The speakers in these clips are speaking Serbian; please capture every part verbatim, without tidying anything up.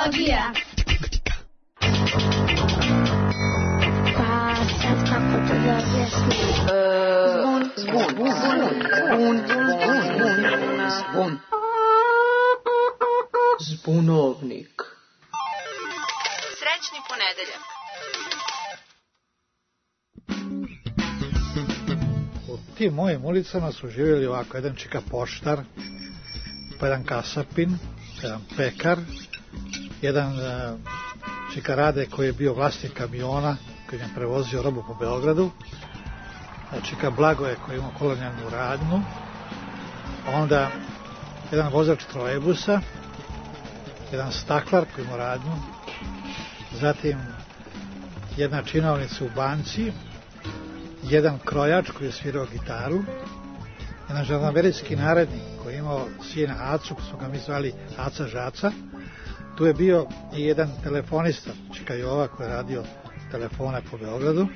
Familiologija. Pa sad kako to da objasnim? Zvon. Zvon. Zvon. Zvon. Zvon. Zbunovnik. Srećni ponedeljak. U tim mojim ulicama su živjeli ovako jedan čika poštar, pa jedan kasapin, jedan pekar, jedan uh, čika Rade koji je bio vlasnik kamiona koji je prevozio robu po Beogradu, čika Blagoje koji je imao kolonijalnu radnju, onda jedan vozač trolejbusa, jedan staklar koji ima radnju, zatim jedna činovnica u banci, jedan krojač koji je svirao gitaru, jedan žandarmerijski narednik koji je imao sina Acu, koji smo ga mi zvali Aca Žaca. Tu je bio i jedan telefonista, čika Jova, koji je radio telefone po Beogradu.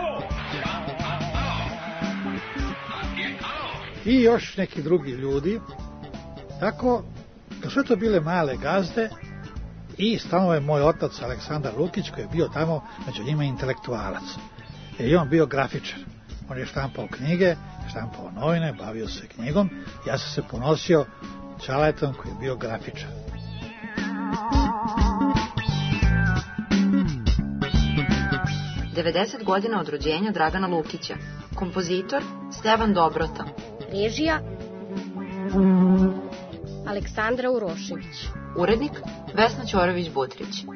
I još neki drugi ljudi. Tako, da su to bile male gazde i stalno je moj otac Aleksandar Lukić koji je bio tamo među njima intelektualac. Jer je on bio grafičar. On je štampao knjige, štampao novine, bavio se knjigom. Ja sam se ponosio Čaletom koji je bio grafičar. devedeset godina od rođenja Dragana Lukića. Kompozitor Stevan Dobrota. Režija Aleksandra Urošević. Urednik Vesna Ćorović-Butrić.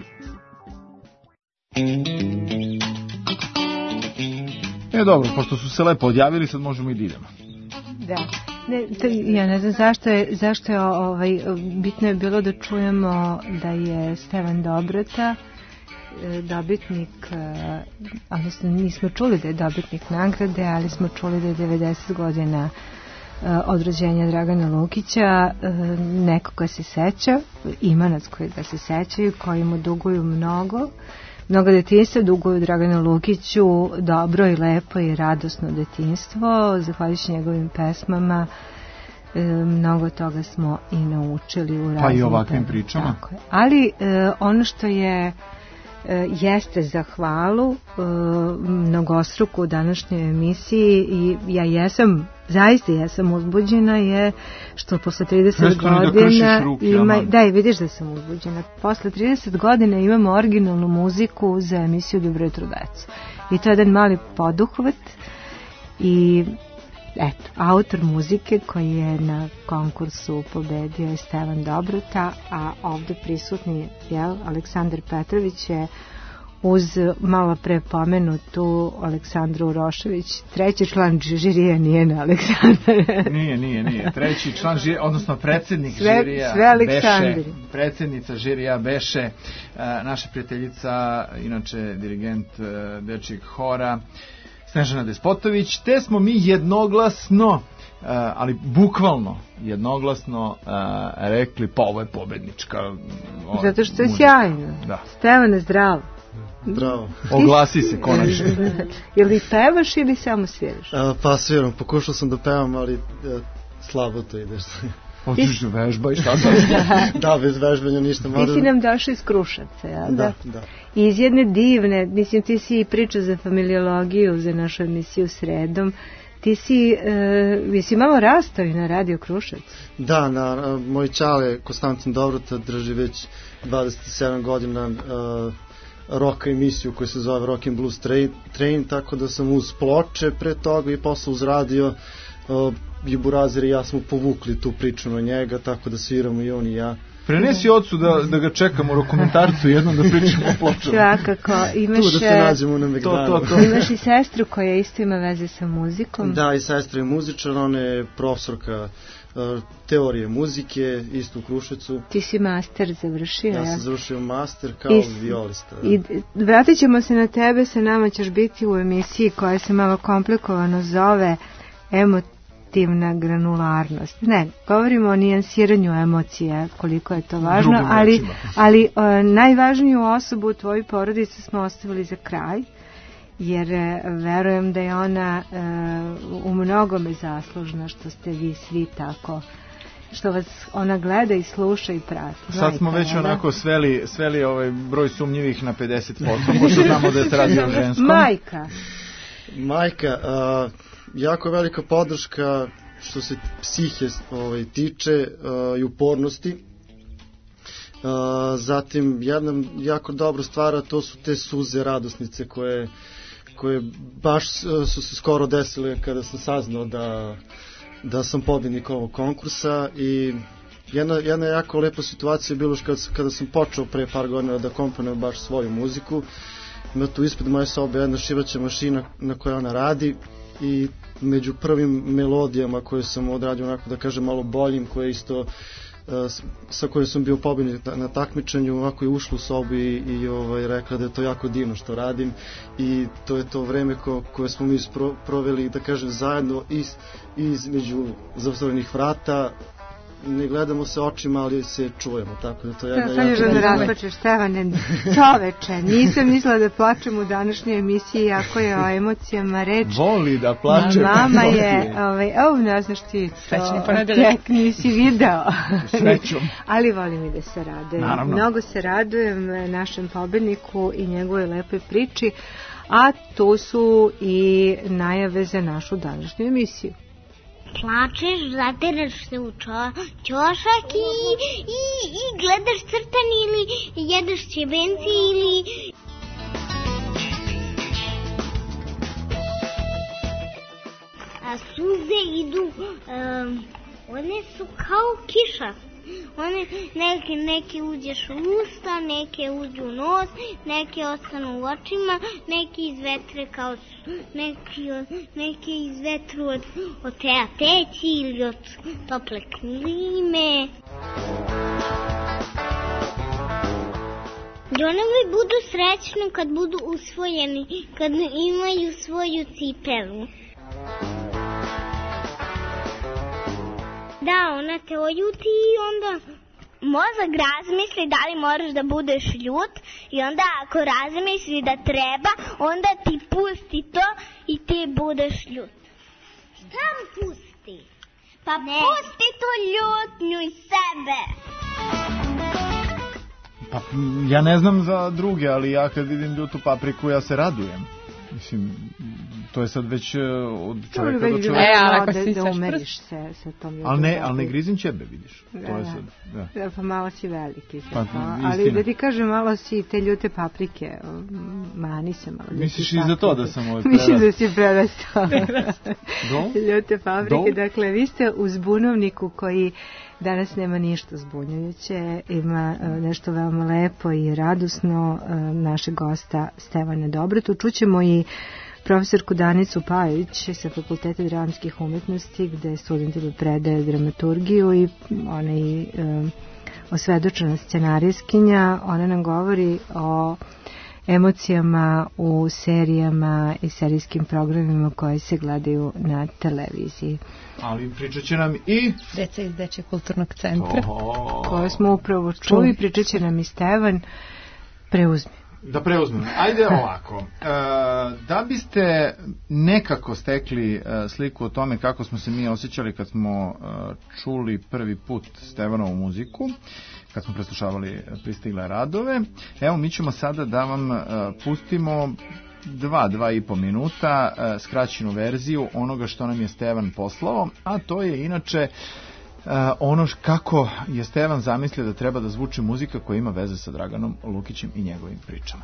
E dobro, pošto su se lepo odjavili, sad možemo i da idemo. Da. Ne, to, ja ne znam zašto je, zašto je ovaj, bitno je bilo da čujemo da je Stevan Dobrota dobitnik, odnosno nismo čuli da je dobitnik nagrade, ali smo čuli da je devedeset godina od rođenja Dragana Lukića, neko ko se seća, imanac koji ga se sećaju, koji mu duguju mnogo, mnogo detinjstva duguju Draganu Lukiću dobro i lepo i radosno detinjstvo, zahvaljujući njegovim pesmama. Mnogo toga smo i naučili u raznim, pa i ovakvim pričama. Tako je. Ali ono što je jeste za hvalu mnogostruku u današnjoj emisiji i ja jesam, zaista jesam uzbuđena je što posle trideset godina ruke, ima, da i vidiš da sam uzbuđena, posle trideset godina imamo originalnu muziku za emisiju Dobro jutro deco i to je jedan mali poduhvat i eto, autor muzike koji je na konkursu pobedio je Stevan Dobrota, a ovde prisutni jel, Aleksandar Petrović je uz malo pre pomenutu Aleksandru Urošević, treći član žirija nije na Aleksandar. Nije, nije, nije. Treći član žirija, odnosno predsjednik sve, žirija sve beše, predsjednica žirija beše, naša prijateljica, inače dirigent dečijeg hora, Snežana Despotović, te smo mi jednoglasno, uh, ali bukvalno jednoglasno uh, rekli pa ovo je pobednička. Ovo, zato što je muzika. Sjajno. Da. Stevane, zdravo. Zdravo. Oglasi se konačno. Ili pevaš ili samo sviraš? Uh, pa sviram, pokušao sam da pevam, ali uh, slabo to ideš. Hoćeš da vežba i šta sam? Da, bez vežbanja ništa. Ti si nam došao iz Kruševca, ja? Da, da. I iz jedne divne, mislim ti si pričao za familiologiju, za našu emisiju Sredom, ti si, uh, jesi malo rastao i na Radio Kruševac? Da, na, na, moj čale Konstantin Dobrota drži već dvadeset sedam godina uh, rock emisiju koja se zove Rock and Blues Train, train, tako da sam uz ploče pre toga i posle uz radio uh, i Burazir i ja smo povukli tu priču na njega, tako da sviramo i on i ja. Prenesi ocu da, da ga čekamo u dokumentarcu jednom da pričamo o pločama. Svakako, imaš, tu da se nađemo na Megdanu. To, to, to. Imaš i sestru koja isto ima veze sa muzikom. Da, i sestra je muzičar, ona je profesorka uh, teorije muzike, isto u Kruševcu. Ti si master završio, ja? Ja sam završio master kao I, violista. Da. I vratit ćemo se na tebe, sa nama ćeš biti u emisiji koja se malo komplikovano zove Emotivno emotivna granularnost. Ne, govorimo o nijansiranju emocija, koliko je to važno, ali, ali uh, najvažniju osobu u tvojoj porodici smo ostavili za kraj, jer uh, verujem da je ona uh, u mnogome zaslužna što ste vi svi tako što vas ona gleda i sluša i prati. Sad smo već onako sveli, sveli ovaj broj sumnjivih na pedeset posto, pošto znamo da se radi o ženskom. Majka. Majka, uh, jako velika podrška što se psihe ovaj, tiče uh, i upornosti. Uh, zatim jedna jako dobra stvar, a to su te suze radosnice koje, koje baš su se skoro desile kada sam saznao da, da sam pobednik ovog konkursa. I jedna, jedna jako lepa situacija je bilo kada, kada sam počeo pre par godina da komponujem baš svoju muziku. Ima tu ispred moje sobe jedna šivaća mašina na kojoj ona radi i među prvim melodijama koje sam odradio onako da kažem malo boljim, koje isto sa kojim sam bio pobednik na takmičenju, ovako je ušla u sobu i, i ovaj, rekla da je to jako divno što radim i to je to vreme ko, koje smo mi spro, proveli, da kažem, zajedno iz, između zatvorenih vrata. Ne gledamo se očima, ali se čujemo, tako da to je jedna... Sad još da rasplačeš, Stevane, čoveče, nisam mislila da plačem u današnjoj emisiji, jako je o emocijama reč. Voli da plače. Mama je, ovaj, ovo ne znaš ti to, tek nisi video. Srećom. Ali volim i da se radujem. Naravno. Mnogo se radujem našem pobedniku i njegovoj lepoj priči, a tu su i najave za našu današnju emisiju. Plačeš, zatiraš se u čo, ćošak i, i, i gledaš crtani ili jedeš ćebenci ili... A suze idu, um, one su kao kiša. One, neke, neke uđeš u usta, neke uđu u nos, neke ostanu u očima, neke izvetre kao neki, neke izvetru od, od teja teći ili od tople klime. Donovi budu srećni kad budu usvojeni, kad imaju svoju cipelu. Da, ona te oljuti i onda mozak razmisli da li moraš da budeš ljut i onda ako razmisli da treba, onda ti pusti to i ti budeš ljut. Šta mu pusti? Pa ne. Pusti tu ljutnju iz sebe. Pa ja ne znam za druge, ali ja kad vidim ljutu papriku ja se radujem. Mislim, to je sad već od čovjeka do čovjeka. E, ali ako si da, da umeriš se sa tom ljudom. Ali ne, ali ne grizim ćebe, vidiš. Da, to je da. sad, da. Da, pa malo si veliki. Pa, ali da ti kažem, malo si te ljute paprike, mani se malo. Misliš i za to da sam ovaj prerastao? Mislim da si prerastao. Ljute paprike, Do? Dakle, vi ste u zbunovniku koji danas nema ništa zbunjujuće, ima nešto veoma lepo i radosno našeg gosta Stevana Dobrotu. Čućemo i profesorku Danicu Pajović sa Fakulteta dramskih umetnosti gde studentima predaje dramaturgiju i ona je um, osvedočena scenarijskinja. Ona nam govori o emocijama u serijama i serijskim programima koje se gledaju na televiziji. Ali pričat će nam i... Deca iz Dečjeg kulturnog centra. Oh. Koje smo upravo čuli, pričat će nam i Stevan. Preuzmi. Da preuzmem. Ajde ovako. E, da biste nekako stekli e, sliku o tome kako smo se mi osjećali kad smo e, čuli prvi put Stevanovu muziku, kad smo preslušavali Pristigle radove, evo mi ćemo sada da vam e, pustimo dva, dva i po minuta e, skraćenu verziju onoga što nam je Stevan poslao, a to je inače Uh, ono š, kako je Stevan zamislio da treba da zvuči muzika koja ima veze sa Draganom Lukićem i njegovim pričama.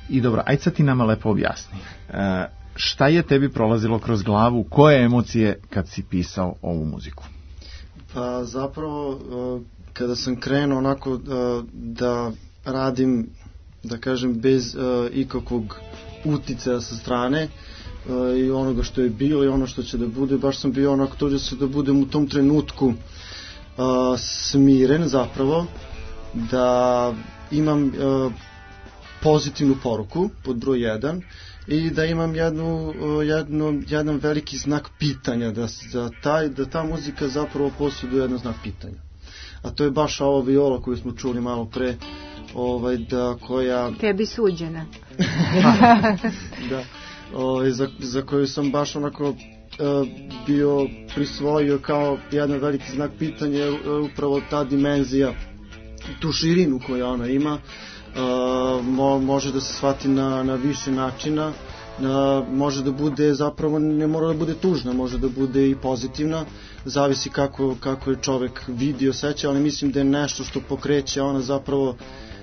I dobro, ajde sad ti nama lepo objasni. E, šta je tebi prolazilo kroz glavu, koje emocije kad si pisao ovu muziku? Pa zapravo, kada sam krenuo onako da radim, da kažem, bez ikakvog uticaja sa strane, i onoga što je bilo i ono što će da bude, baš sam bio onako to da se da budem u tom trenutku smiren zapravo, da imam pozitivnu poruku pod broj jedan i da imam jednu, jednu, jedan veliki znak pitanja, da, da, taj, da ta muzika zapravo posjeduje jedan znak pitanja. A to je baš ova viola koju smo čuli malo pre, ovaj, da koja... Tebi suđena. Da, ovaj, za, za koju sam baš onako uh, bio prisvojio kao jedan veliki znak pitanja, upravo ta dimenzija, tu širinu koju ona ima, Uh, mo, može da se shvati na, na više načina, uh, može da bude zapravo, ne mora da bude tužna, može da bude i pozitivna, zavisi kako, kako je čovek vidi i osjeća, ali mislim da je nešto što pokreće ona zapravo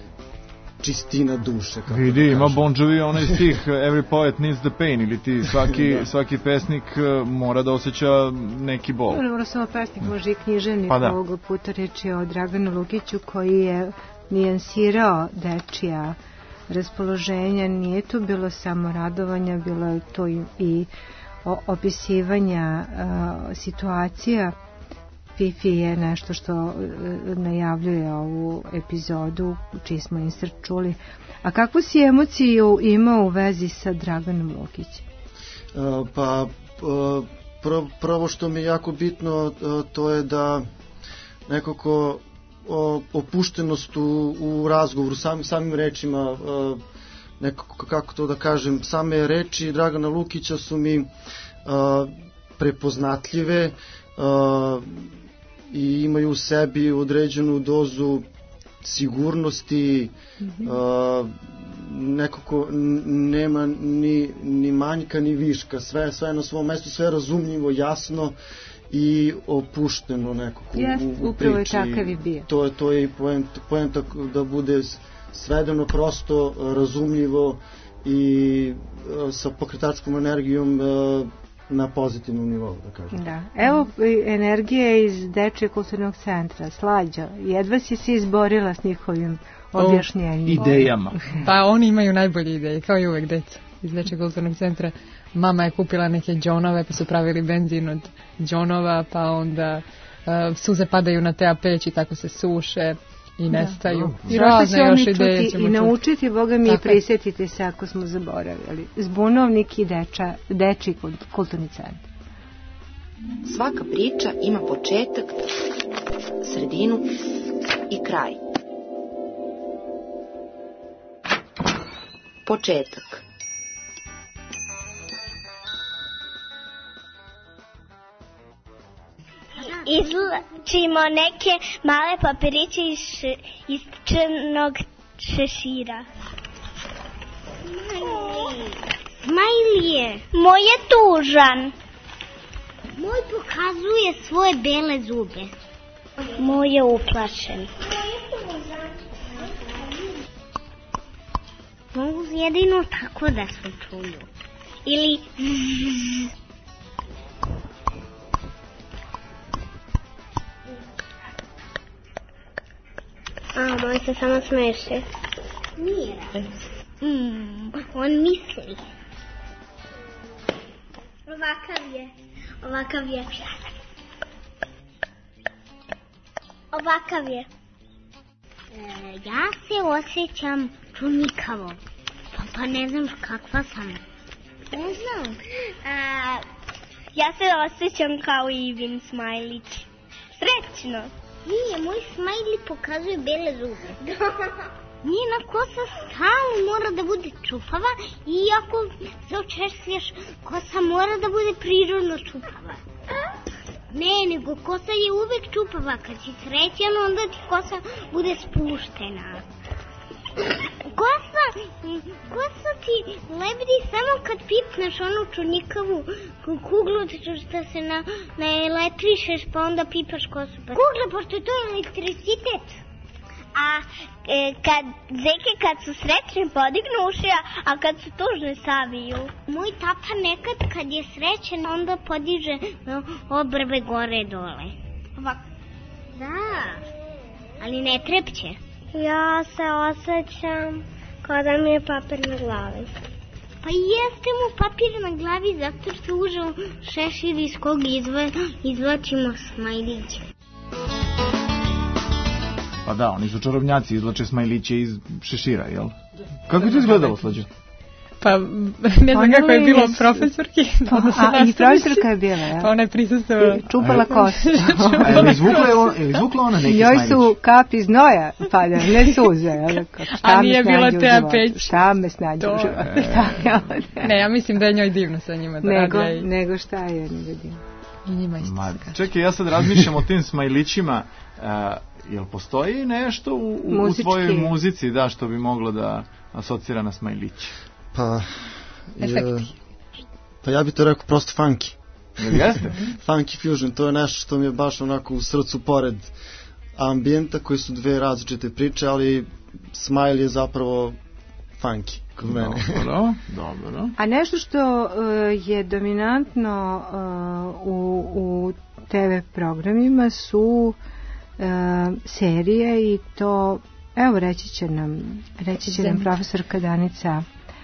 čistina duše. Kako vidi, da ima Bon Jovi onaj stih Every poet needs the pain, ili ti svaki, da. svaki pesnik mora da osjeća neki bol. Ne mora samo pesnik, može i književnik. Pa da. Ovog puta reč je o Draganu Lukiću koji je nijansirao dečija raspoloženja, nije to bilo samo radovanja, bilo je to i, i opisivanja uh, situacija. Fifi je nešto što uh, najavljuje ovu epizodu, čiji smo insert čuli. A kakvu si emociju imao u vezi sa Draganom Lukićem? Uh, pa uh, prvo, prvo što mi je jako bitno, uh, to je da nekako opuštenost u, u razgovoru, sam, samim rečima, nekako, kako to da kažem, same reči Dragana Lukića su mi prepoznatljive i imaju u sebi određenu dozu sigurnosti, mm-hmm. nekako nema ni, ni manjka ni viška, sve, sve na svom mestu, sve razumljivo, jasno i opušteno nekako yes, u, u priči. Upravo je takav i bio. To, to je i poenta, poenta da bude svedeno, prosto, razumljivo i sa pokretačkom energijom na pozitivnom nivou, da kažem. Da. Evo energije iz Dečijeg kulturnog centra, Slađa, jedva si se izborila s njihovim objašnjenjima. Idejama. Pa oni imaju najbolje ideje, kao i uvek deca iz Dečijeg kulturnog centra. Mama je kupila neke džonove, pa su pravili benzin od džonova, pa onda uh, suze padaju na te peć i tako se suše i nestaju. Da. I razne još ideje ćemo i naučiti, Boga mi, i prisjetiti se ako smo zaboravili. Zbunovnik i deča, Dečiji kulturni centar. Svaka priča ima početak, sredinu i kraj. Početak. Izlačimo neke male papiriće iz, š, iz crnog šešira. Smajlije. Moj je tužan. Moj pokazuje svoje bele zube. Moj je uplašen. Mogu jedino tako da se čuju. Ili a, moj se samo smeše. Nije. Mm, on misli. Ovakav je. Ovakav je. Ovakav je. E, ja se osjećam čunikavo. Pa, pa ne znam kakva sam. Ne znam. A, ja se osjećam kao Ivin Smajlić. Srećno. Nije, moj smajli pokazuje bele zube. Njena kosa stalno mora da bude čupava i ako se očešljaš, kosa mora da bude prirodno čupava. Ne, nego kosa je uvek čupava. Kad si srećan, onda ti kosa bude spuštena. Kosa, kosa ti lebdi samo kad pipneš onu čunikavu kuglu što se na, na elektrišeš, pa onda pipaš kosu. Pa kugle, pošto je to elektricitet. a e, kad, zeke kad su srećne podignu uši, a kad su tužne saviju. Moj tata nekad kad je srećen, onda podiže obrve gore dole. Ovako. Da, ali ne trepće. Ja se osjećam kao da mi je papir na glavi. Pa jeste mu papir na glavi zato što užao šešir iz kog izva, izvlačimo smajliće. Pa da, oni su čarobnjaci, izvlače smajliće iz šešira, jel? Kako je to izgledalo, Slađa? Pa, ne znam kako je bilo profesorki. A, i profesorka je bila, ja. Pa ona je prisustavala. Čupala kosu. A je li izvukla ona neki smajlić? Joj su kapi znoja pada, ne suze. A nije bila te peć. Šta me snađe u životu? Ne, ja mislim da je njoj divno sa njima da radi. Nego šta je nego divno. I njima isto Ma, se kaže. čekaj, ja sad razmišljam o tim smajlićima. Uh, jel postoji nešto u, u, u tvojoj muzici da što bi moglo da asocira na smajlić? Pa, je, pa ja bih to rekao prosto funky. Jel jeste? Funky fusion, to je nešto što mi je baš onako u srcu pored ambijenta, koji su dve različite priče, ali smile je zapravo funky kod mene. Dobro, dobro. A nešto što uh, je dominantno uh, u, u te ve programima su uh, serije i to, evo reći će nam, reći će nam profesorka Danica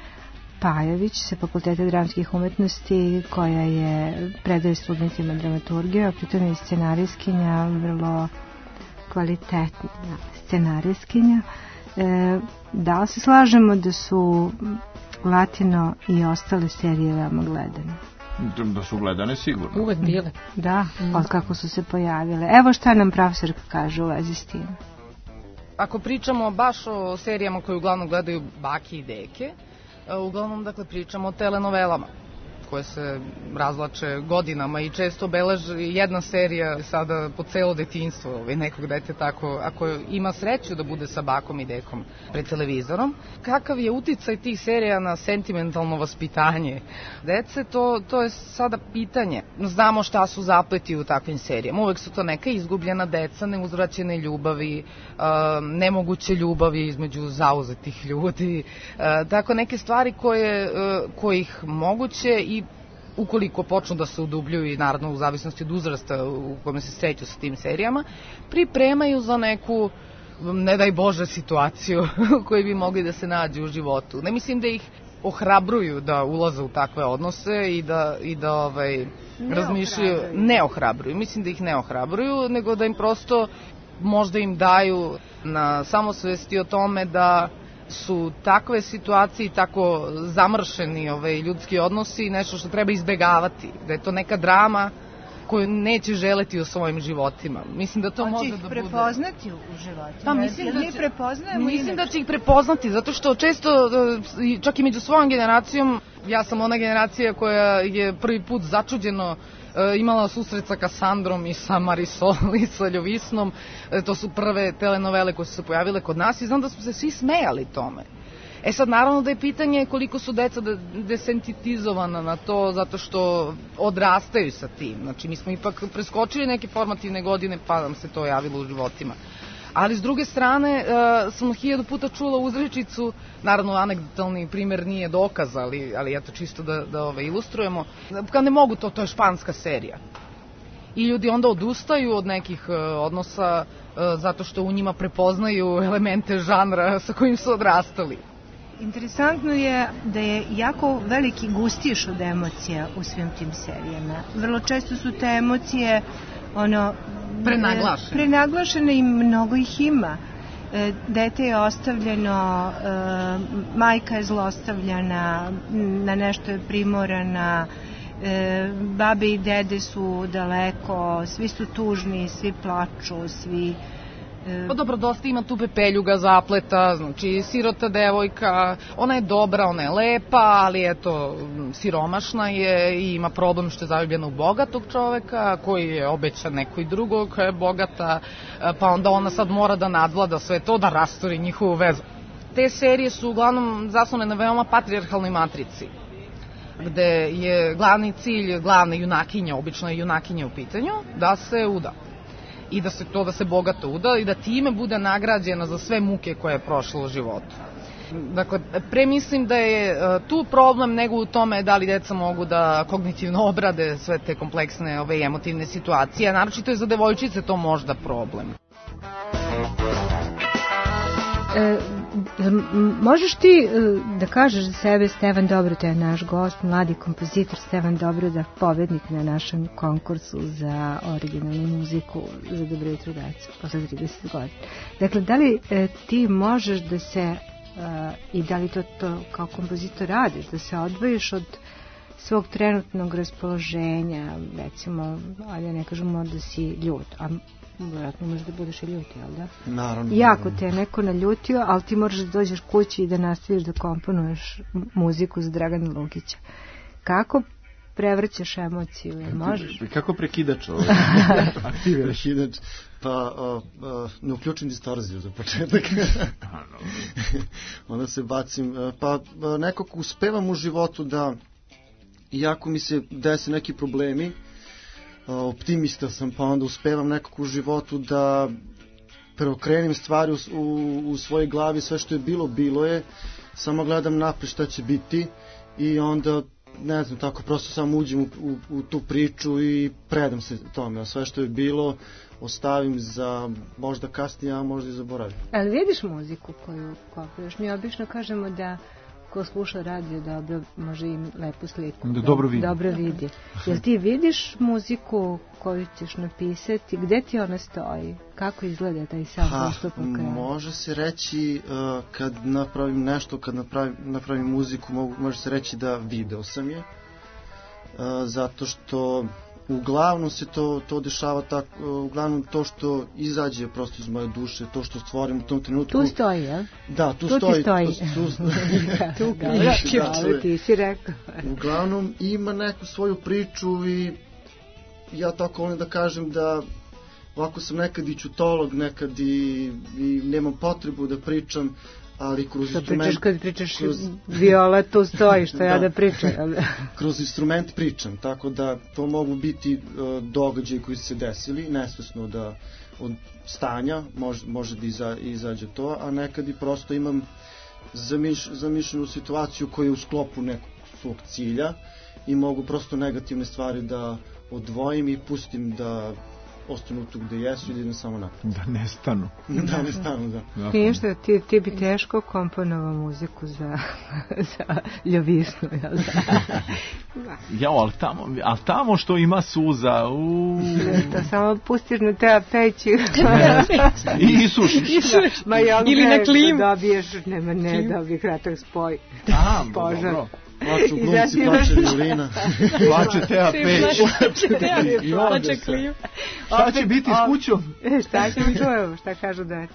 Pajović sa Fakulteta dramskih umetnosti, koja je predaje studentima dramaturgiju, a pritom je scenarijskinja, vrlo kvalitetna scenarijskinja. E, da li se slažemo da su Latino i ostale serije veoma gledane? Da su gledane sigurno. Uvek bile. Da, od kako su se pojavile. Evo šta nam profesorka kaže u vezi s tim. Ako pričamo baš o serijama koje uglavnom gledaju bake i deke, uglavnom, dakle, pričamo o telenovelama koje se razvlače godinama i često obeleži jedna serija sada po celo detinjstvo ovaj, nekog dete tako, ako ima sreću da bude sa bakom i dekom pred televizorom. Kakav je uticaj tih serija na sentimentalno vaspitanje dece, to, to je sada pitanje. Znamo šta su zapleti u takvim serijama. Uvek su to neka izgubljena deca, neuzvraćene ljubavi, uh, nemoguće ljubavi između zauzetih ljudi, uh, tako neke stvari koje, uh, kojih moguće i ukoliko počnu da se udubljuju i naravno u zavisnosti od uzrasta u kome se sreću sa tim serijama, pripremaju za neku, ne daj Bože, situaciju u kojoj bi mogli da se nađu u životu. Ne mislim da ih ohrabruju da ulaze u takve odnose i da, i da ovaj, ne razmišljaju, ohrabruju. ne ohrabruju. Mislim da ih ne ohrabruju, nego da im prosto možda im daju na samosvesti o tome da su takve situacije i tako zamršeni ovaj, ljudski odnosi nešto što treba izbegavati, da je to neka drama koju neće želeti u svojim životima. Mislim da to može da bude... Hoće ih prepoznati u životima. Pa, mislim da, da mi će... prepoznajemo Mislim inače. da će ih prepoznati, zato što često, čak i među svojom generacijom, ja sam ona generacija koja je prvi put začuđeno imala susret sa Kasandrom i sa Marisol i sa Ljovisnom. To su prve telenovele koje su se pojavile kod nas i znam da smo se svi smejali tome. E sad, naravno da je pitanje koliko su deca desensitizovana na to, zato što odrastaju sa tim. Znači, mi smo ipak preskočili neke formativne godine, pa nam se to javilo u životima. Ali s druge strane, uh, sam hiljadu puta čula uzrečicu, naravno anegdotalni primjer nije dokaz, ali, ali eto čisto da, da ove, ilustrujemo, kad ne mogu to, to je španska serija. I ljudi onda odustaju od nekih uh, odnosa uh, zato što u njima prepoznaju elemente žanra sa kojim su odrastali. Interesantno je da je jako veliki gustiš od emocija u svim tim serijama. Vrlo često su te emocije ono prenaglašene. Prenaglašene i mnogo ih ima. Dete je ostavljeno, majka je zlostavljana, na nešto je primorana, babe i dede su daleko, svi su tužni, svi plaču, svi... Pa dobro, dosta ima tu pepeljuga zapleta, znači sirota devojka, ona je dobra, ona je lepa, ali eto, siromašna je i ima problem što je zaljubljena u bogatog čoveka, koji je obećan nekoj drugog koja je bogata, pa onda ona sad mora da nadvlada sve to, da rastori njihovu vezu. Te serije su uglavnom zaslone na veoma patrijarhalnoj matrici, gde je glavni cilj, glavna junakinja, obično je junakinja u pitanju, da se uda. i da se to da se bogato uda i da time bude nagrađena za sve muke koje je prošla u životu. Dakle, pre mislim da je tu problem nego u tome da li deca mogu da kognitivno obrade sve te kompleksne ove emotivne situacije, a naročito je za devojčice to možda problem. E, možeš ti da kažeš za sebe, Stevan Dobruta je naš gost, mladi kompozitor Stevan Dobruta, pobednik na našem konkursu za originalnu muziku za Dobro jutro deco posle trideset godina. Dakle, da li e, ti možeš da se Uh, i da li to, to kao kompozitor radiš, da se odvojiš od svog trenutnog raspoloženja, recimo, ajde ne kažemo da si ljut, a vjerojatno možeš da budeš i ljut, jel da? Naravno. Jako te je neko naljutio, ali ti moraš da dođeš kući i da nastaviš da komponuješ muziku za Dragana Lukića. Kako prevrćeš emociju, jel možeš? Kako prekidač ovo? Aktiviraš? Prekidač, pa uh, uh, ne uključim distorziju za početak. Onda se bacim, uh, pa uh, nekako uspevam u životu da, iako mi se desi neki problemi, uh, optimista sam, pa onda uspevam nekako u životu da preokrenim stvari u, u, u svojoj glavi, sve što je bilo, bilo je, samo gledam napred šta će biti i onda ne znam, tako prosto samo uđem u, u, u tu priču i predam se tome, a sve što je bilo ostavim za možda kasnije, a možda i zaboravim. Ali vidiš muziku koju kopiraš? Mi obično kažemo da ko sluša radio dobro može im lepu sliku. Da dobro vidi. Dobro vidi. Jel ti vidiš muziku koju ćeš napisati? Gde ti ona stoji? Kako izgleda taj sam postupak? Može se reći uh, kad napravim nešto, kad napravim, napravim muziku, mogu, može se reći da video sam je. Uh, zato što uglavnom se to, to dešava tako, uglavnom to što izađe prosto iz moje duše, to što stvorim u tom trenutku. Tu stoji, jel? Da, tu, tu stoji. Tu stoji. Tu, tu, tu da, ti si rekao. Uglavnom ima neku svoju priču i ja tako ono da kažem da ovako sam nekad i čutolog, nekad i, i nemam potrebu da pričam, ali kroz što instrument... pričaš kad pričaš kroz... viola, tu stoji, što da. Ja da pričam. Kroz instrument pričam, tako da to mogu biti uh, događaji koji su se desili, nesvesno da od stanja može, može da iza, izađe to, a nekad i prosto imam zamiš, zamišljenu situaciju koja je u sklopu nekog svog cilja i mogu prosto negativne stvari da odvojim i pustim da ostanu tu gde jesu i da idem samo napred. Da ne stanu. Da ne stanu, da. Ti ništa, ti, ti bi teško komponovao muziku za, za ljovisnu, jel da? Jao, ali tamo, ali tamo što ima suza, uuu. To samo pustiš na te peći. I sušiš. Ma jel ili na klimu. Dobiješ, nema ne, dobije kratak spoj. A, dobro. Plaču glumci, plače violina. Plače Teja Peć. Plače kliju. Šta će biti s kućom? Šta će mi čujemo, šta kažu da je?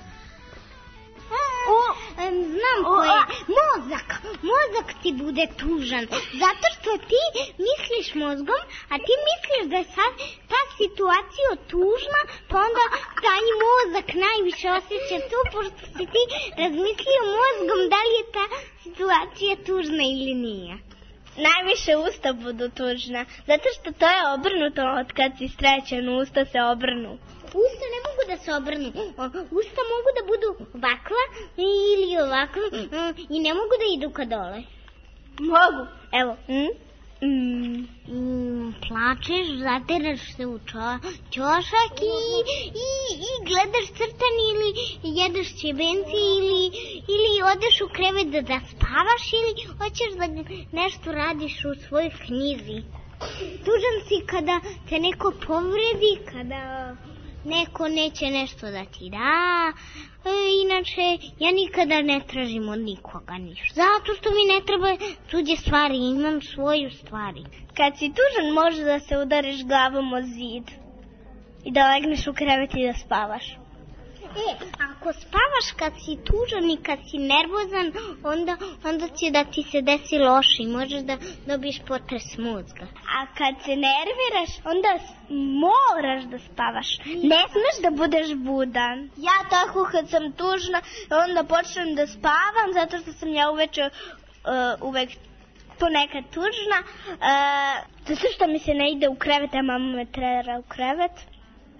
O, znam ko je. Mozak. Mozak ti bude tužan. Zato što ti misliš mozgom, a ti misliš da je sad ta situacija tužna, pa onda taj mozak najviše osjeća tu, pošto si ti razmislio mozgom da li je ta situacija tužna ili nije. Najviše usta budu tužna, zato što to je obrnuto od kad si srećan, usta se obrnu. Usta ne mogu da se obrnu, usta mogu da budu ovakva ili ovakva i ne mogu da idu ka dole. Mogu. Evo. Mm? Mm. Mm, plačeš, zateraš se u čo, ćošak i, i, i gledaš crtan ili jedeš ćebenci ili, ili odeš u krevet da, da spavaš ili hoćeš da nešto radiš u svojoj knjizi. Tužan si kada te neko povredi, kada neko neće nešto da ti da. E, inače, ja nikada ne tražim od nikoga ništa. Zato što mi ne treba tuđe stvari, imam svoju stvari. Kad si tužan, može da se udariš glavom o zid i da legneš u krevet i da spavaš. E, ako spavaš kad si tužan i kad si nervozan, onda, onda će da ti se desi loše i možeš da dobiješ potres mozga. A kad se nerviraš, onda moraš da spavaš. Ne smeš da budeš budan. Ja tako kad sam tužna, onda počnem da spavam, zato što sam ja uveče uh, uvek ponekad tužna. Uh, zato što mi se ne ide u krevet, a mama me tera u krevet.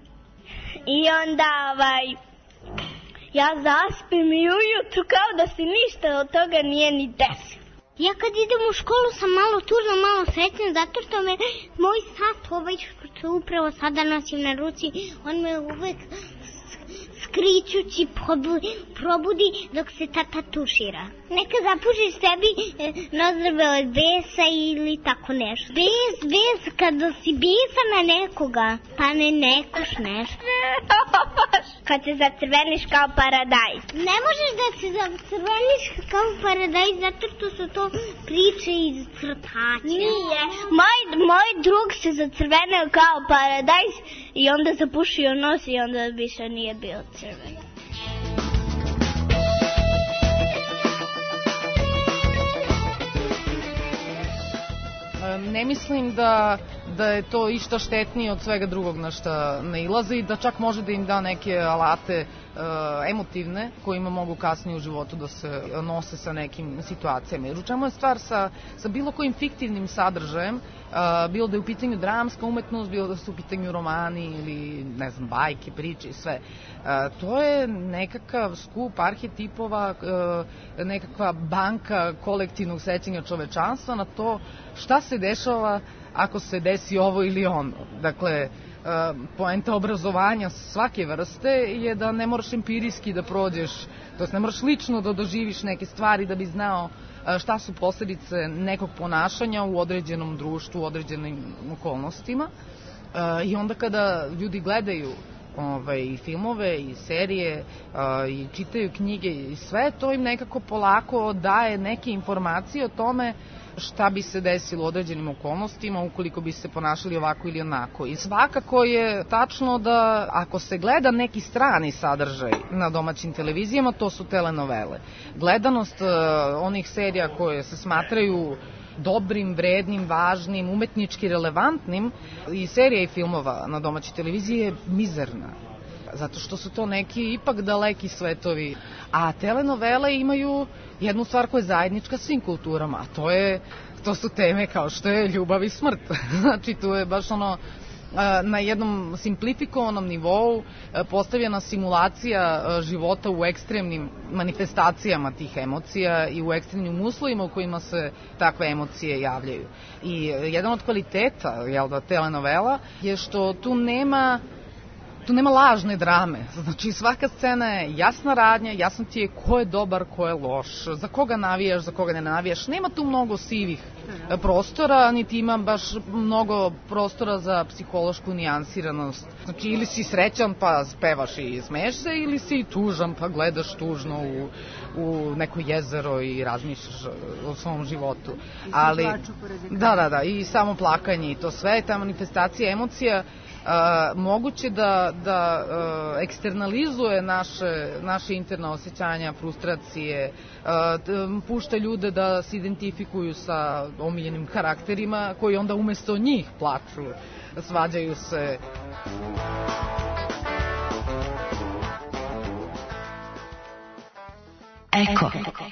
I onda, ovaj, ja zaspim i ujutru kao da se ništa od toga nije ni desilo. Ja kad idem u školu sam malo tužna, malo srećna, zato što me moj sat, ovaj što upravo sada nosim na ruci, on me uvek skričući probudi dok se tata tušira. Neka zapušiš sebi nozdrve od besa ili tako nešto. Bes, bes, kada si besa na nekoga, pa ne nekuš nešto. Kad se zacrveniš kao paradajz. Ne možeš da se zacrveniš kao paradajz zato što su to priče iz crtaća. Nije. Moj, moj drug se zacrvenio kao paradajz i onda zapušio nos i onda više nije bio crven. Ne mislim da, da je to išta štetnije od svega drugog na šta nailaze i da čak može da im da neke alate e, emotivne kojima mogu kasnije u životu da se nose sa nekim situacijama. Jer u čemu je stvar sa, sa bilo kojim fiktivnim sadržajem, e, bilo da je u pitanju dramska umetnost, bilo da su u pitanju romani ili ne znam, bajke, priče i sve. E, to je nekakav skup arhetipova, e, nekakva banka kolektivnog sećanja čovečanstva na to šta se dešava ako se desi ovo ili ono. Dakle, poenta obrazovanja svake vrste je da ne moraš empirijski da prođeš, to jest ne moraš lično da doživiš neke stvari da bi znao šta su posledice nekog ponašanja u određenom društvu, u određenim okolnostima. I onda kada ljudi gledaju Ove, i filmove i serije a, i čitaju knjige i sve, to im nekako polako daje neke informacije o tome šta bi se desilo u određenim okolnostima ukoliko bi se ponašali ovako ili onako. I svakako je tačno da ako se gleda neki strani sadržaj na domaćim televizijama, to su telenovele. Gledanost a, onih serija koje se smatraju dobrim, vrednim, važnim, umetnički relevantnim i serija i filmova na domaćoj televiziji je mizerna. Zato što su to neki ipak daleki svetovi. A telenovele imaju jednu stvar koja je zajednička svim kulturama, a to je, to su teme kao što je ljubav i smrt. Znači, tu je baš ono na jednom simplifikovanom nivou postavljena simulacija života u ekstremnim manifestacijama tih emocija i u ekstremnim uslovima u kojima se takve emocije javljaju. I jedan od kvaliteta, jel da, telenovela je što tu nema tu nema lažne drame. Znači, svaka scena je jasna radnja, jasno ti je ko je dobar, ko je loš, za koga navijaš, za koga ne navijaš. Nema tu mnogo sivih prostora, niti ima baš mnogo prostora za psihološku nijansiranost. Znači, ili si srećan pa pevaš i smeješ se, ili si tužan pa gledaš tužno u, u neko jezero i razmišljaš o svom životu. Ali, da, da, da, i samo plakanje i to sve, ta manifestacija emocija Uh, moguće da, da uh, eksternalizuje naše, naše interne osjećanja, frustracije, uh, pušta ljude da se identifikuju sa omiljenim karakterima koji onda umesto njih plaču, svađaju se. Eko.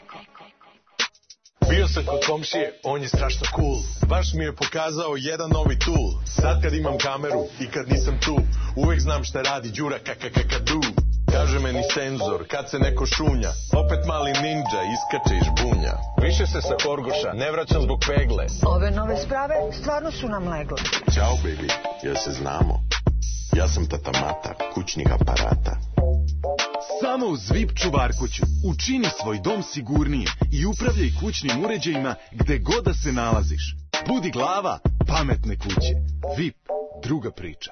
Bio sam kod komšije, on je strašno cool. Baš mi je pokazao jedan novi tool. Sad kad imam kameru i kad nisam tu, uvek znam šta radi Đura kakakakadu. Kaže meni senzor, kad se neko šunja, opet mali ninja iskače iz žbunja. Više se sa Korgoša ne vraćam zbog pegle. Ove nove sprave stvarno su nam legle. Ćao baby, jel se znamo? Ja sam tata Mata, kućnih aparata. Samo uz V I P čuvarkuću učini svoj dom sigurnije i upravljaj kućnim uređajima gde god da se nalaziš. Budi glava pametne kuće. V I P, druga priča.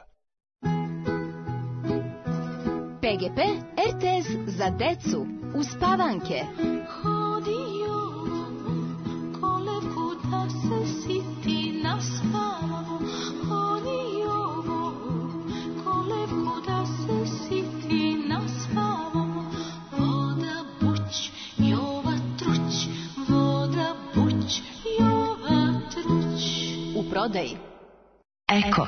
P G P R T S za decu uz Pavanke. Hodio kolevku da se siti na spavu. Hodio kolevku da se siti na spavu. Voda buć, jova truć. Voda buć, jova truć. U prodaji Eko.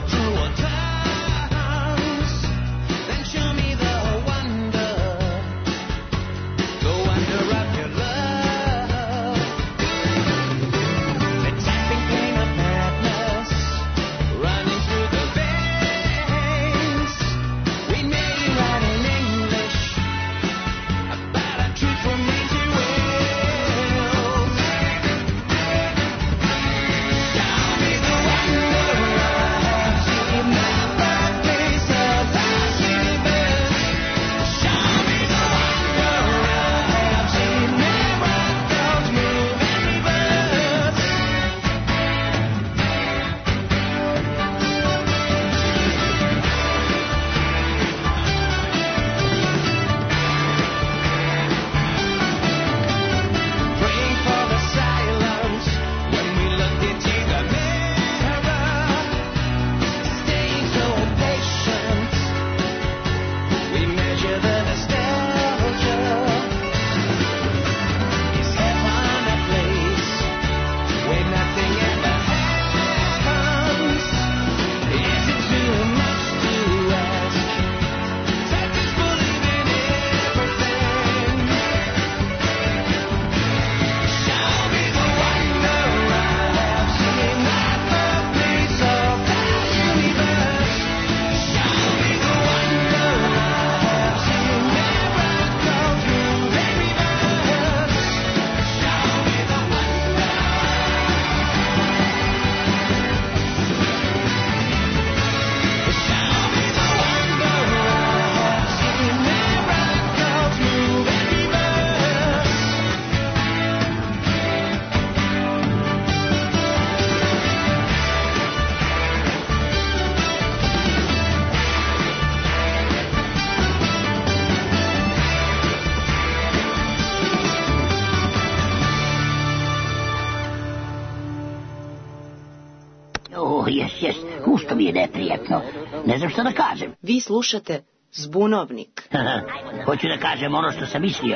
jes, jes, gusto mi je neprijatno. Ne znam što da kažem. Vi slušate Zbunovnik. Hoću da kažem ono što sam mislio.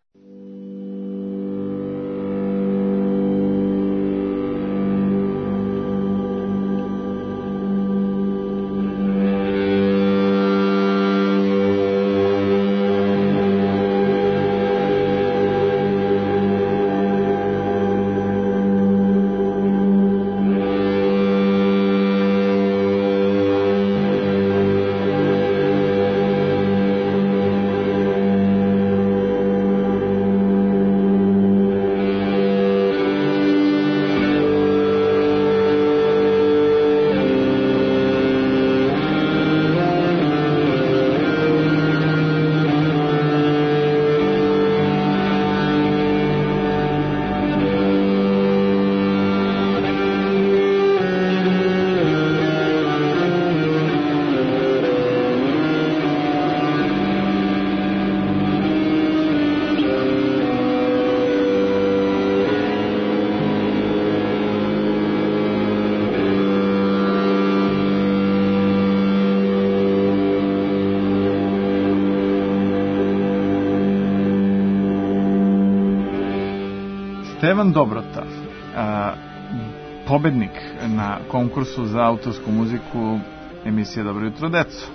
Stevan Dobrota, a, pobednik na konkursu za autorsku muziku emisije Dobro jutro deco.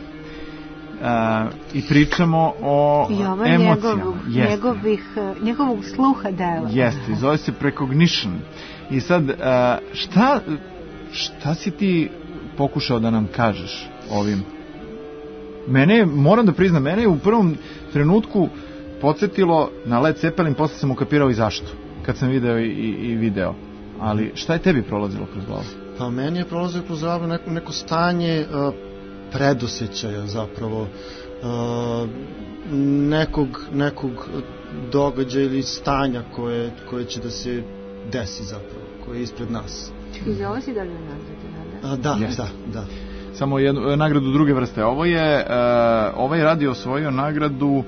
A, I pričamo o emocijama. Njegov, njegovih, njegovog sluha dela. Jeste, zove se Precognition. I sad, a, šta, šta si ti pokušao da nam kažeš ovim? Mene je, moram da priznam, mene je u prvom trenutku podsjetilo na Led Zeppelin, posle sam ukapirao i zašto, kad sam video i, i, i video. Ali šta je tebi prolazilo kroz glavu? Pa meni je prolazilo kroz glavu neko, neko stanje uh, predosećaja zapravo, uh, nekog, nekog događaja ili stanja koje, koje će da se desi zapravo, koje je ispred nas. I ovo si dobio nagradu, da? Da, da, da. Samo jednu nagradu druge vrste. Ovo je, uh, ovaj radio osvojio nagradu uh,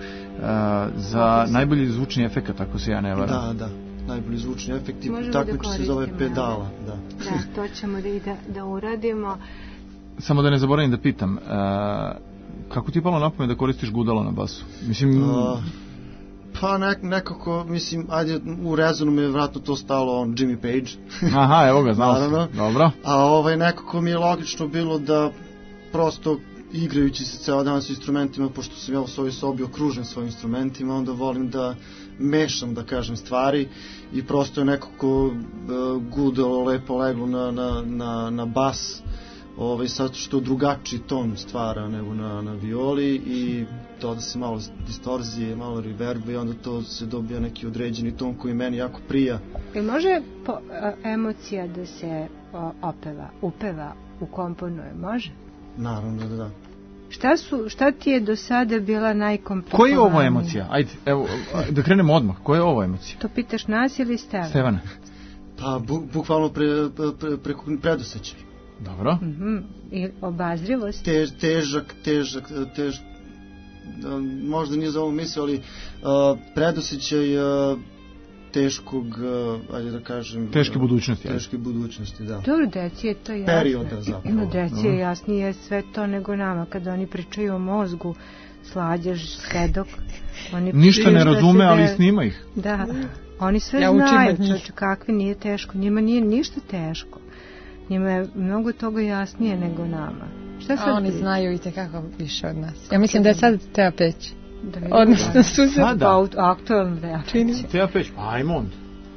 za najbolji zvučni efekat, ako se ja ne varam. Da, da. Najbolji zvučni efekti, takmič se zove Pedala. Da, da to ćemo da, da, da uradimo. Samo da ne zaboravim da pitam, uh, kako ti je palo na pamet da koristiš gudalo na basu? Mislim... Uh, Pa nek, nekako, mislim, ajde, u rezonu mi je vratno to stalo on Jimmy Page. Aha, evo ga, znao sam. Dobro. A ovaj, nekako mi je logično bilo da prosto igrajući se ceo dan s instrumentima, pošto sam ja u svojoj sobi okružen svojim instrumentima, onda volim da mešam, da kažem, stvari i prosto je nekako uh, gudelo lepo leglo na, na, na, na bas, ovaj, sad što drugačiji ton stvara nego na, na violi i doda se malo distorzije, malo reverba i onda to se dobija neki određeni ton koji meni jako prija. I može po, a, emocija da se o, opeva, upeva, ukomponuje, može? Naravno da da. Šta, su, šta ti je do sada bila najkomplikovanija? Koja je ovo emocija? Ajde, evo, da krenemo odmah. Koja je ovo emocija? To pitaš nas ili Stevana? Stevana. Pa, bu, bukvalno pre, pre, pre, predosećaj. Dobro. Mm-hmm. I obazrivost? Tež, težak, težak, tež, možda nije za ovu misli, ali uh, predosećaj uh, teškog, uh, ajde da kažem... Teške budućnosti. Teške budućnosti, da. Dobro, deci je to jasno. Perioda zapravo. No, deci je jasnije sve to nego nama. Kada oni pričaju o mozgu, slađaš, svedok. Oni ništa ne razume, ali de... snima ih. Da, oni sve ja znaju, čoče, kakvi nije teško. Njima nije ništa teško. Njima je mnogo toga jasnije nego nama. Šta sad A oni priča? znaju i tekako više od nas. Ja mislim da je sad Teja Peć. Da odnosno Suze. Pa aktualno Teja Peć. Teja Peć, pa ajmo onda.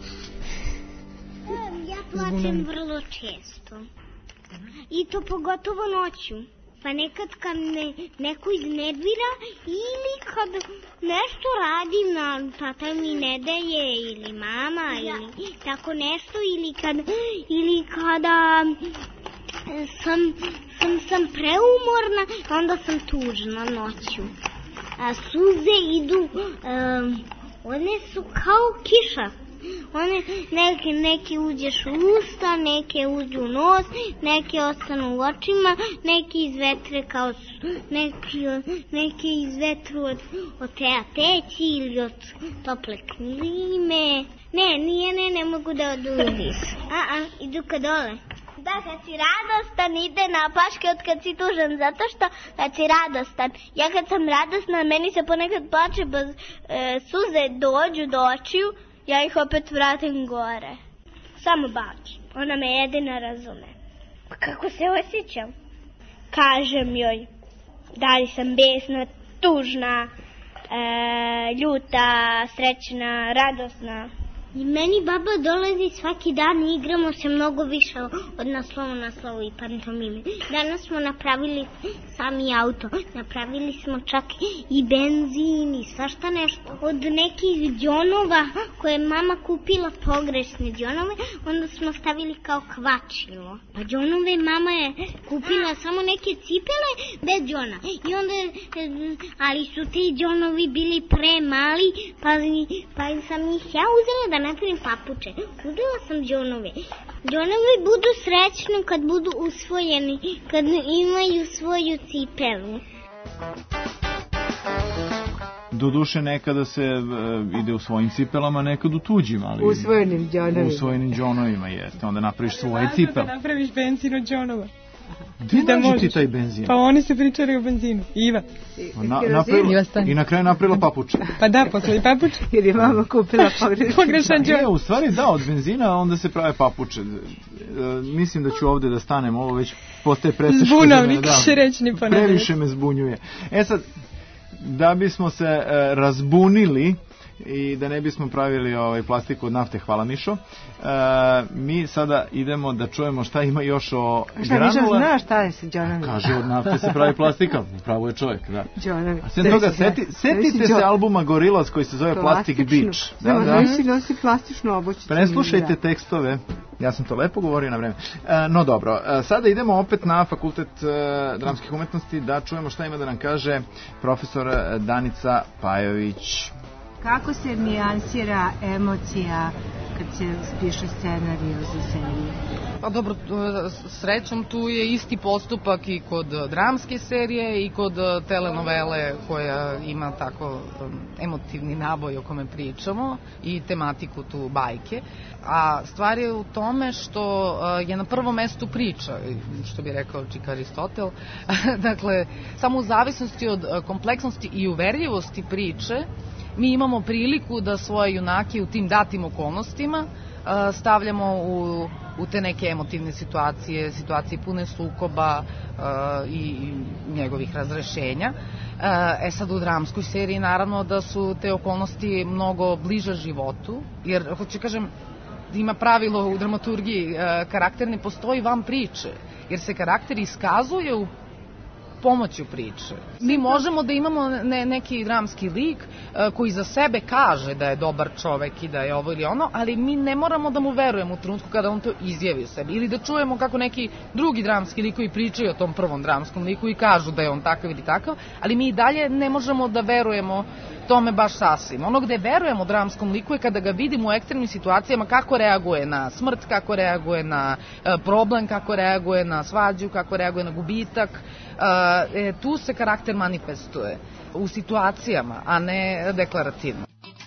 Ja plačem vrlo često. I to pogotovo noću. Pa nekad kad me neko iznervira ili kad nešto radim, na tata mi ne daje ili mama ili tako nešto ili kad ili kada sam, sam, sam preumorna, onda sam tužna noću. A suze idu, um, one su kao kiša. One, neke, neke uđeš u usta, neke uđu u nos, neke ostanu u očima, neke izvetre kao neki, neke izvetru od, od teja teći ili od tople klime. Ne, nije, ne, ne mogu da odu uvis. A, a, idu ka dole. Da, kad si radostan ide na paške od kad si tužan, zato što kad si radostan. Ja kad sam radosna, meni se ponekad plače, pa e, suze dođu do očiju, ja ih opet vratim gore. Samo bači. Ona me jedina razume. Pa kako se osjećam? Kažem joj da li sam besna, tužna, e, ljuta, srećna, radosna. I meni baba dolazi svaki dan i igramo se mnogo više od naslova naslovu i pantomime. Danas smo napravili sami auto, napravili smo čak i benzin i svašta nešto. Od nekih džonova koje je mama kupila, pogrešne džonove, onda smo stavili kao kvačilo. Pa džonove mama je kupila samo neke cipele bez džona. I onda, ali su ti džonovi bili premali, pa, pa sam ih ja uzela da napravim papuče. Uzela sam džonove. Džonovi budu srećni kad budu usvojeni, kad imaju svoju cipelu. Doduše nekada se uh, ide u svojim cipelama, nekad u tuđim, ali... Usvojenim džonovima. Usvojenim džonovima, jeste. Onda napraviš svoje cipele. Da napraviš benzin od džonova. Gdje da nađi ti taj benzin? Pa oni se pričali o benzinu. Iva. Na, napravila, I na kraju napravila papuče. Pa da, posle i papuče. Jer je mama kupila pogrešan džon. Je, u stvari da, od benzina onda se prave papuče. E, mislim da ću ovde da stanem, ovo već postaje preseško. Zbunovnik, da, šerećni ponavljač. Previše me zbunjuje. E sad, da bismo se e, razbunili i da ne bismo pravili ovaj plastiku od nafte, hvala Mišo. E, mi sada idemo da čujemo šta ima još o granula. Šta Mišo zna šta je sa džonovima? Kaže, od nafte se pravi plastika, pravo je čovjek, da. Džonovi. A sve toga, seti, setite se albuma Gorillaz koji se zove Plastic Beach. Da, da. Da si nosi plastičnu obućicu. Preslušajte tekstove. Ja sam to lepo govorio na vreme. E, no dobro, e, sada idemo opet na Fakultet e, dramskih umetnosti da čujemo šta ima da nam kaže profesor Danica Pajović. Kako se nijansira emocija kad se piše scenariju za seriju? Pa dobro, srećom tu je isti postupak i kod dramske serije i kod telenovele koja ima tako emotivni naboj o kome pričamo i tematiku tu bajke. A stvar je u tome što je na prvom mestu priča, što bi rekao čik Aristotel. Dakle, samo u zavisnosti od kompleksnosti i uverljivosti priče mi imamo priliku da svoje junake u tim datim okolnostima stavljamo u, u te neke emotivne situacije, situacije pune sukoba uh, i, i njegovih razrešenja. Uh, e sad u dramskoj seriji naravno da su te okolnosti mnogo bliže životu, jer hoću kažem, ima pravilo u dramaturgiji, uh, karakter ne postoji van priče, jer se karakter iskazuje u pomoću priče. Mi možemo da imamo ne, neki dramski lik uh, koji za sebe kaže da je dobar čovek i da je ovo ili ono, ali mi ne moramo da mu verujemo u trenutku kada on to izjavi u sebi. Ili da čujemo kako neki drugi dramski likovi pričaju o tom prvom dramskom liku i kažu da je on takav ili takav, ali mi i dalje ne možemo da verujemo tome baš sasvim. Ono gde verujemo dramskom liku je kada ga vidimo u ekstremnim situacijama kako reaguje na smrt, kako reaguje na uh, problem, kako reaguje na svađu, kako reaguje na gubitak. Uh, e, tu se karakter manifestuje u situacijama, a ne deklarativno.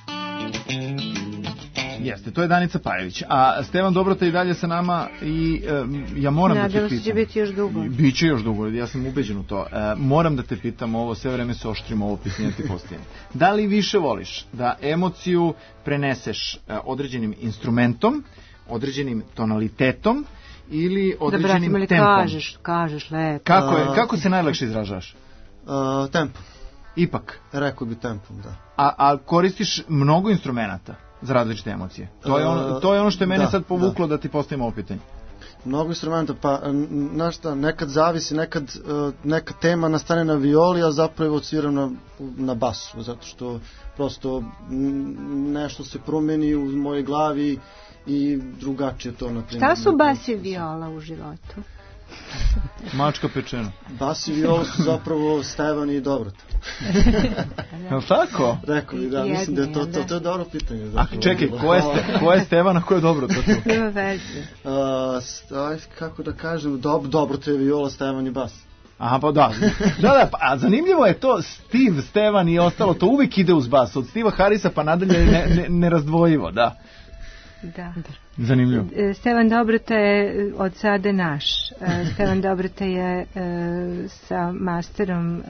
Jeste, to je Danica Pajević. A Stevan Dobrota i dalje sa nama i e, ja moram Nadala da te pitam. Nadala se će biti još dugo. Biće još dugo, ja sam ubeđen u to. E, moram da te pitam ovo, sve vreme se oštrimo ovo pisanje ti postavljanje. Da li više voliš da emociju preneseš e, određenim instrumentom, određenim tonalitetom ili određenim da, bratim, tempom? Kažeš, kažeš lepo. Kako, je, kako se najlakše izražaš? Uh, tempom. Ipak? Rekao bi tempom, da. A, a koristiš mnogo instrumenata za različite emocije? To je ono, to je ono što je mene da, sad povuklo da, da ti postavimo ovo pitanje. Mnogo instrumenta, pa znaš šta, nekad zavisi, nekad uh, neka tema nastane na violi, a zapravo odsviram na, na basu, zato što prosto nešto se promeni u mojoj glavi i drugačije to na primjer. Šta su bas i viola u životu? Mačka pečena. Bas i viola su zapravo Stevan i Dobrota. Je li tako? Rekao bi, da, mislim da je to, to, to je dobro pitanje. Zapravo. A čekaj, ko je, ste, ko je Stevan, a ko je Dobrota tu? Nema veze. Uh, kako da kažem, dob, Dobrota je viola, Stevan i bas. Aha, pa da. Da, da, pa, a zanimljivo je to, Steve, Stevan i ostalo, to uvijek ide uz bas. Od Steva Harrisa pa nadalje ne, ne, nerazdvojivo, da. Da. Zanimljivo. Stevan Dobrota je od sada naš. Stevan Dobrota je sa masterom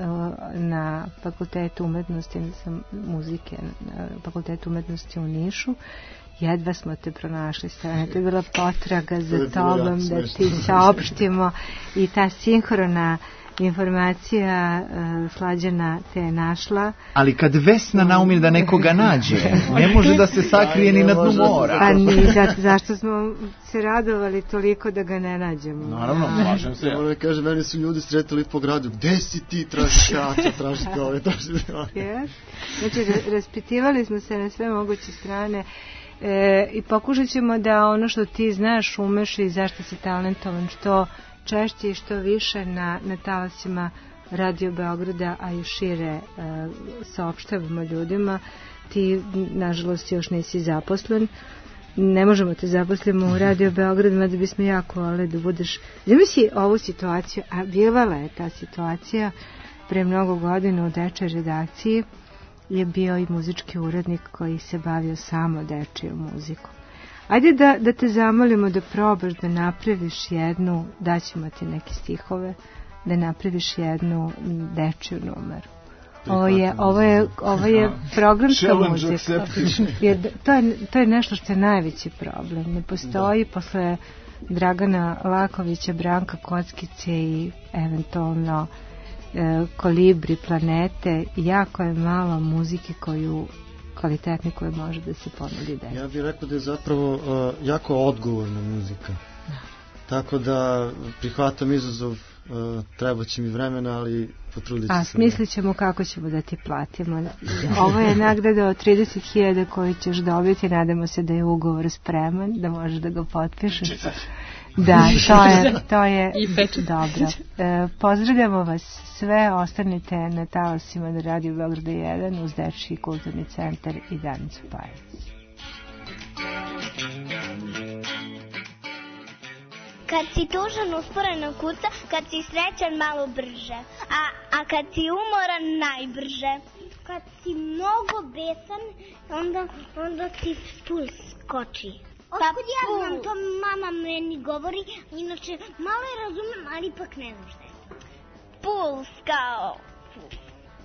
na Fakultetu umetnosti, sa muzike na Fakultetu umetnosti u Nišu. Jedva smo te pronašli, Stevan. To je bila potraga za tobom da ti saopštimo i ta sinhrona informacija uh, Slađana te je našla. Ali kad Vesna naumi da nekoga nađe, ne može da se sakrije ni na dnu mora. Pa ni, za, zašto smo se radovali toliko da ga ne nađemo? Naravno, slažem se. Moram da kažem, meni su ljudi sretali po gradu, gde si ti, tražiš teatru, tražite ove, tražite ove. Yes. Znači, raspitivali smo se na sve moguće strane. E, i pokušat ćemo da ono što ti znaš, umeš i zašto si talentovan, što češće i što više na, na talasima Radio Beograda, a i šire e, saopštavamo ljudima. Ti, nažalost, još nisi zaposlen. Ne možemo te zaposlimo u Radio Beograd, mada bismo jako voleli da budeš... Zamisli ovu situaciju, a bivala je ta situacija pre mnogo godina u dečoj redakciji, je bio i muzički urednik koji se bavio samo dečijom muzikom. Ajde da, da te zamolimo da probaš da napraviš jednu, daćemo ti neke stihove, da napraviš jednu dečiju numeru. Ovo je, ovo je, ovo je programska muzika. Jer to, je, to je nešto što je najveći problem. Ne postoji da. Posle Dragana Lakovića, Branka Kockice i eventualno e, Kolibri, Planete, jako je malo muzike koju kvalitetni koje može da se ponudi deci. Ja bih rekao da je zapravo uh, jako odgovorna muzika. Da. Tako da prihvatam izazov, uh, treba će mi vremena, ali potrudit ću se. A smislit ćemo kako ćemo da ti platimo. Ovo je nagrada od trideset hiljada koju ćeš dobiti, nadamo se da je ugovor spreman, da možeš da ga potpišeš. Da, to je, to je dobro. E, pozdravljamo vas sve, ostanite na talasima na Radio Beograda jedan uz Dečiji kulturni centar i Danicu Pajević. Kad si tužan, usporeno kuca, kad si srećan, malo brže, a, a kad si umoran, najbrže. Kad si mnogo besan, onda, onda ti puls skoči. Otkud ja znam, to mama meni govori, inače malo je razumem, ali ipak ne znam šta je to. Puls kao puls.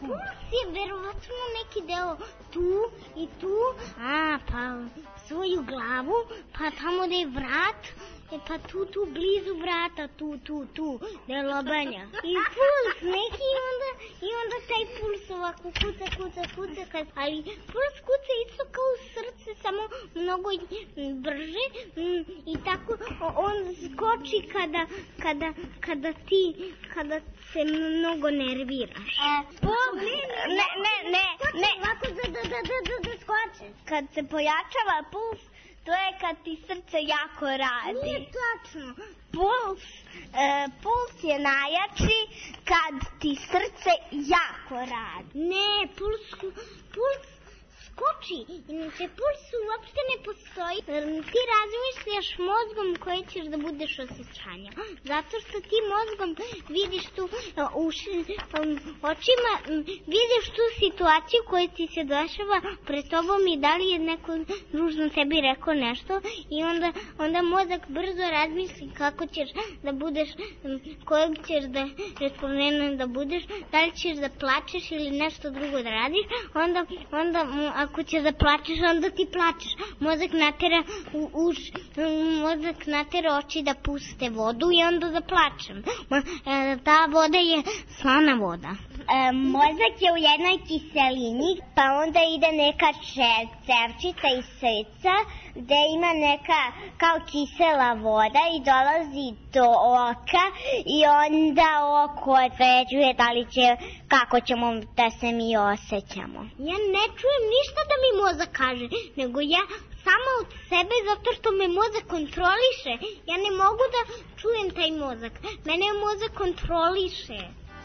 Puls je verovatno neki deo tu i tu, a pa svoju glavu, pa tamo da je vrat, e pa tu, tu, blizu vrata, tu, tu, tu, da je lobanja. I puls neki i onda, i onda taj puls ovako kuca, kuca, kuca, kad, ali puls kuca isto kao srce, samo mnogo brže i tako on skoči kada, kada, kada ti, kada se mnogo nerviraš. E, puls, ne, ne, ne, ne, ovako da, da, da, da, da, da skoče. Kad se pojačava puls, to je kad ti srce jako radi. Nije tačno. Puls, e, puls je najjači kad ti srce jako radi. Ne, puls, puls skoči. Inače, puls uopšte ne postoji. Ti razmišljaš mozgom koje ćeš da budeš osjećanja. Zato što ti mozgom vidiš tu uši, očima, vidiš tu situaciju koja ti se dešava pred tobom i da li je neko ružno tebi rekao nešto i onda, onda mozak brzo razmisli kako ćeš da budeš, kojeg ćeš da respomena da budeš, da li ćeš da plačeš ili nešto drugo da radiš, onda, onda ako ćeš da plačeš, onda ti plačeš. Mozak natera u, uš, mozak natera oči da puste vodu i onda da plačem. Ta voda je slana voda. E, mozak je u jednoj kiselini, pa onda ide neka cevčica iz srca, gde ima neka kao kisela voda i dolazi do oka i onda oko određuje da li će, kako ćemo da se mi osjećamo. Ja ne čujem ništa da mi mozak kaže, nego ja sama od sebe zato što me mozak kontroliše. Ja ne mogu da čujem taj mozak. Mene mozak kontroliše.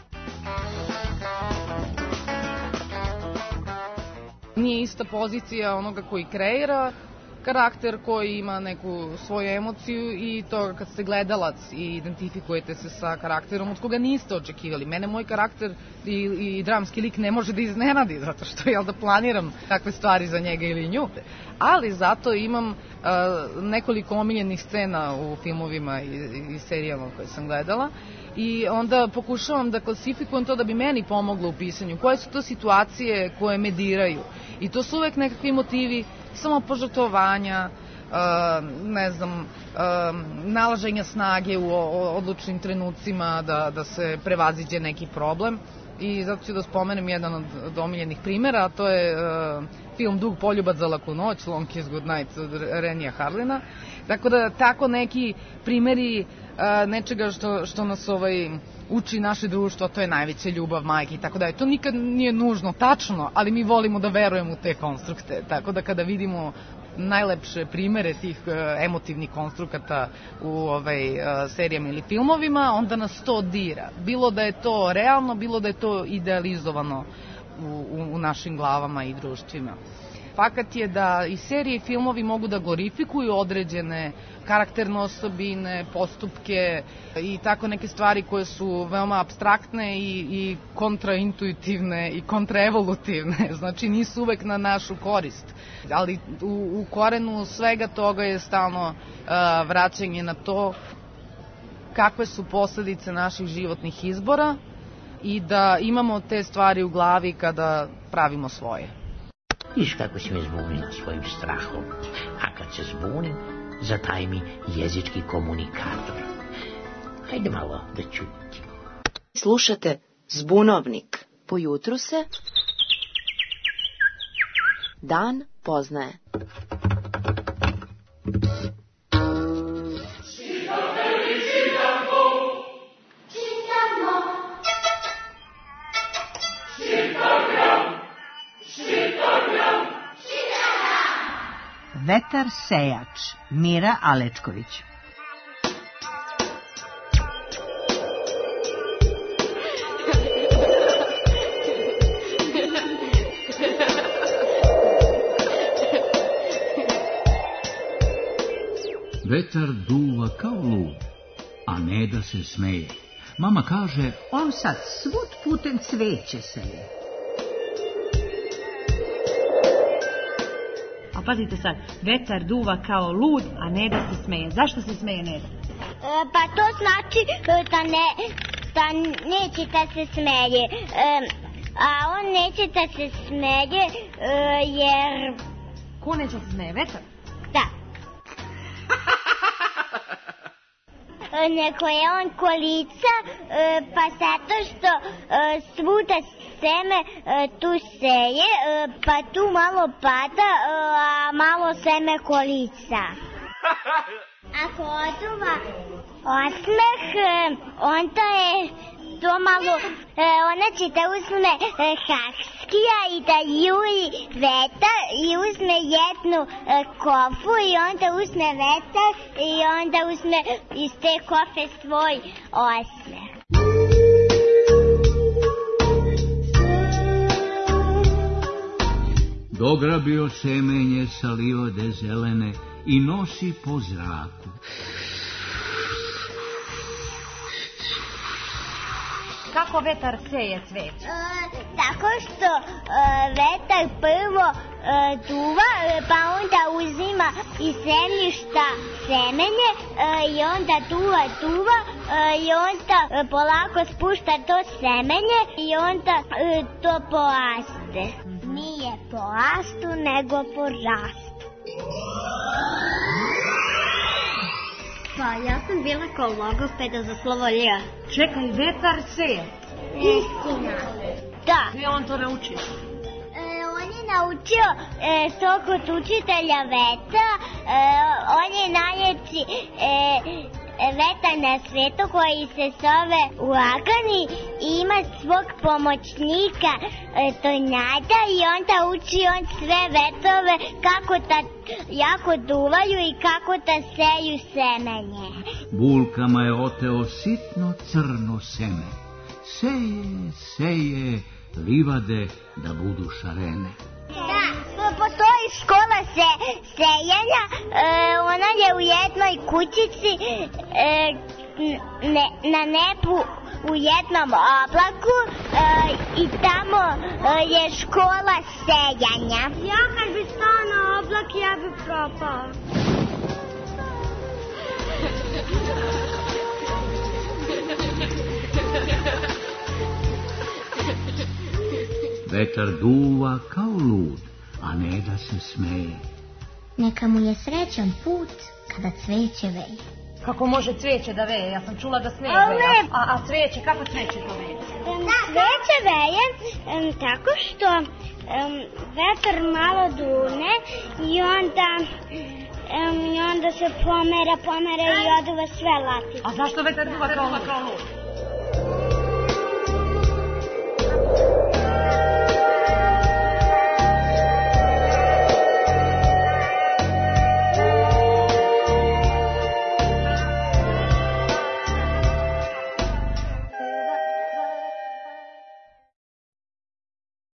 Nije ista pozicija onoga koji kreira karakter, koji ima neku svoju emociju i to kad ste gledalac i identifikujete se sa karakterom od koga niste očekivali. Mene moj karakter i, i dramski lik ne može da iznenadi, zato što jel da planiram takve stvari za njega ili nju. Ali zato imam uh, nekoliko omiljenih scena u filmovima i, i serijama koje sam gledala i onda pokušavam da klasifikujem to da bi meni pomoglo u pisanju. Koje su to situacije koje me diraju? I to su uvek nekakvi motivi samopožrtvovanja, ne znam, nalaženja snage u odlučnim trenucima da, da se prevaziđe neki problem. I zato ću da spomenem jedan od, od omiljenih primjera, a to je uh, film Dug poljubac za laku noć, Long Kiss Goodnight od Renija Harlina. Tako da tako neki primjeri uh, nečega što, što nas ovaj, uči naše društvo, to je najveća ljubav majke i tako da je. To nikad nije nužno tačno, ali mi volimo da verujemo u te konstrukte. Tako da kada vidimo najlepše primere tih uh, emotivnih konstrukata u ovaj, uh, serijama ili filmovima, onda nas to dira. Bilo da je to realno, bilo da je to idealizovano u, u, u našim glavama i društvima. Fakat je da i serije i filmovi mogu da glorifikuju određene karakterne osobine, postupke i tako neke stvari koje su veoma apstraktne i, i kontraintuitivne i kontraevolutivne, znači nisu uvek na našu korist. Ali u, u korenu svega toga je stalno uh, vraćanje na to kakve su posledice naših životnih izbora i da imamo te stvari u glavi kada pravimo svoje. Viš kako si me zbunio svojim strahom, a kad se zbunim, zataj mi jezički komunikator. Hajde malo da čutim. Slušate Zbunovnik. Po jutru se dan poznaje. Vetar sejač, Mira Alečković. Vetar duva kao lud, a ne da se smeje. Mama kaže, on sad svud putem cveće seje. A pazite sad, vetar duva kao lud, a Neda se smeje. Zašto se smeje Neda? E, pa to znači da, ne, da neće da se smeje. E, a on neće da se smeje e, jer... Ko neće da se smeje, vetar? Da. Neko je on kolica, e, pa zato što e, svuda seme e, tu seje, e, pa tu malo pada, e, a malo seme kolica. Ako oduva osmeh, e, onda je to malo, e, ona će da uzme e, haskija i da juri vetar i uzme jednu e, kofu i onda uzme vetar i onda uzme iz te kofe svoj osmeh. Dograbio semenje sa livade zelene i nosi po zraku. Kako vetar seje cveće? E, tako što e, vetar prvo e, duva, e, pa onda uzima iz zemljišta semenje e, i onda duva, duva e, i onda e, polako spušta to semenje i onda e, to poraste. Nije po rastu, nego po rastu. Pa ja sam bila kao logopeda za slovo L. Čekaj, vetar seje. Istina. Da. Gdje on to naučio? E, on je naučio e, to kod učitelja vetra. E, on je najljepši e, vetar na svetu koji se zove Uragani i ima svog pomoćnika e, tornada i onda uči on sve vetrove kako da jako duvaju i kako da seju semenje. Bulkama je oteo sitno crno seme. Seje, seje, livade da budu šarene. Da, postoji škola se, sejenja, e, ona je u jednoj kućici e, ne, na nebu u jednom oblaku e, i tamo e, je škola sejanja. Ja kad bi stao na oblak, ja bi propao. Vetar duva kao lud, a ne da se smeje. Neka mu je srećan put kada cveće veje. Kako može cvijeće da veje? Ja sam čula da snijeg veje. A, a cvijeće, kako cvijeće to veje? Um, cvijeće veje um, tako što um, vetar malo dune i onda, um, i onda se pomera, pomera i oduva sve latice. A zašto vetar duva kao lud?